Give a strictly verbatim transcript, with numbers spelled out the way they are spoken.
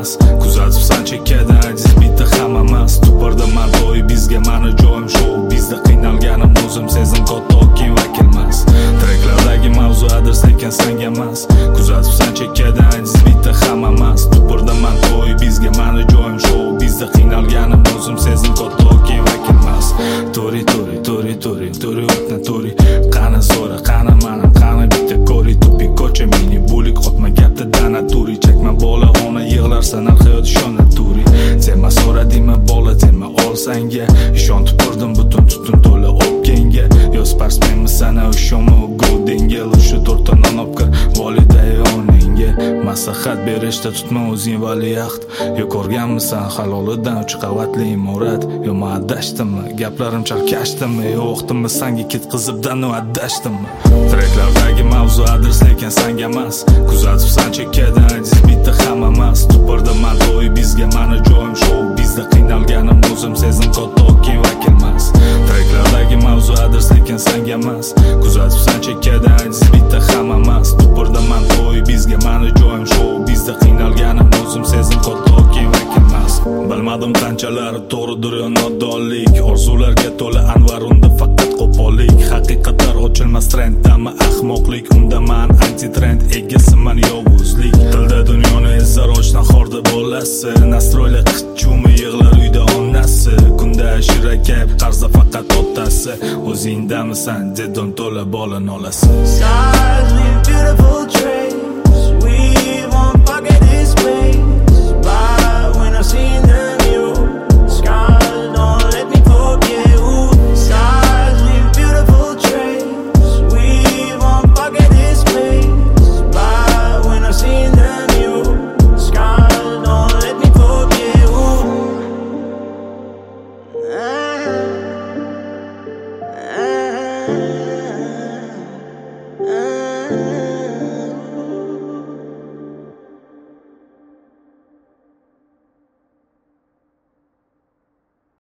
emas. Kuzatibsan chekkada ajiz bitta ham emas. Tupardaman to'y bizga mani joyim show. Bizda qiynalganim o'zim sezim katta keyin vakilmas. Treklardagi mavzu adres lekin senga emas. Kuzatibsan chekkada ajiz bitta ham emas. Tupardaman to'y bizga mani joyim show. Bizda qiynalganim o'zim sezim katta keyin vakilmas. Tori tori tori tori tori o'tna tori. Qani so'ra qani mana qani bitta ko'ri tupi ko'cha mini bulik qotma gapda dana turi chekma bola ona yig'lar sanar hayot ishona turi. Senma so'radingmi bola senma olsanga ishon tupurdim butun tutun to'la o'pkanga. Yo sparsmenmi sana o'shoma godinga o'sha to'rttadan opkir voliday oningga. Maslahat berishda tutma o'zing valiahd. Yo ko'rganmisan halolidan uch qavatli imorat. Yo ma'addashdimmi gaplarim chalkashdimmi yo o'qdimmi sanga ketqizibdan addashdimmi. Treklardagi mavzu adres lekin senga emas. Kuzatibsan chekkada ajiz bitta ham emas. Tupardaman to'y bizga mani joyim show. Bizda qiynalganim o'zim sezim katta keyin vakilmas. Treklardagi mavzu adres lekin senga emas. Kuzatibsan chekkada ajiz bitta ham emas. Tupardaman to'y bizga mani joyim show. Bizda qiynalganim o'zim sezim katta keyin vakilmas. Bilmadim qanchalar to'g'ridir yo nodonlik. Orzularga to'la anvar unda faqat qo'pollik. Haqiqatlar ochilmas trenddami ahmoqlik. Unda man anti trend egasiman yovuzlik. Tilda dunyoni ezzar ochdan xorda bo'lasi. Nastroyli qichumi yig'lar uyda onasi. Kunda shirakay qarza faqat otasi. O'zingdamisan dedon to'la bola nolasi. Stars leave beautiful trace.